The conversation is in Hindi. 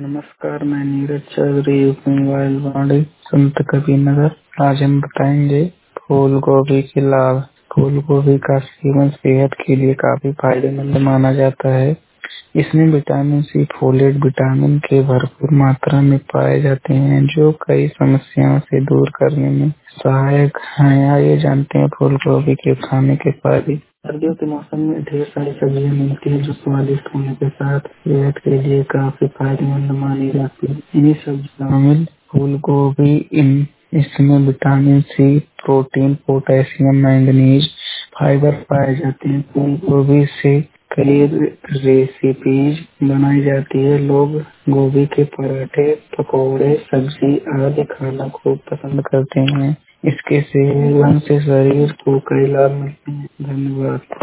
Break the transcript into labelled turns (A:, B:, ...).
A: नमस्कार, मैं नीरज चौधरी यूपी मोबाइल वाणी संत कबीर नगर। आज हम बताएंगे फूल गोभी के लाभ। फूल गोभी का सेवन सेहत के लिए काफी फायदेमंद माना जाता है। इसमें विटामिन सी, फोलेट, विटामिन के भरपूर मात्रा में पाए जाते हैं, जो कई समस्याओं से दूर करने में सहायक हैं। आइए जानते हैं फूल गोभी के खाने के फायदे। सर्दियों के मौसम में ढेर सारी सब्जियां मिलती हैं, जो स्वादिष्ट होने के साथ सेहत के लिए काफी फायदेमंद मानी जाती है। इन्हीं सब्जियों में फूल गोभी, इसमें vitamin C, protein, potassium, manganese, fibre पाए जाते हैं। फूल गोभी से कई रेसिपीज बनाई जाती है। लोग गोभी के पराठे, पकौड़े, सब्जी आदि खाना खूब पसंद करते हैं। इसके सेवन से शरीर को कई लाभ मिलते हैं। धन्यवाद।